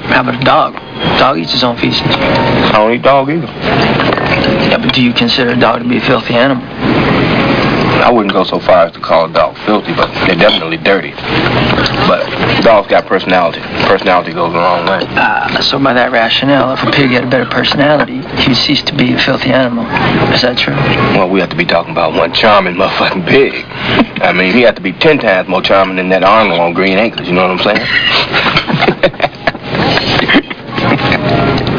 How about a dog? Dog eats his own feces. I don't eat dog either. Yeah, but do you consider a dog to be a filthy animal? I wouldn't go so far as to call a dog filthy, but they're definitely dirty. But dogs got personality. Personality goes a long way. So by that rationale, if a pig had a better personality, he would cease to be a filthy animal. Is that true? Well, we have to be talking about one charming motherfucking pig. I mean, he had to be 10 times more charming than that Arnold on Green Acres, you know what I'm saying?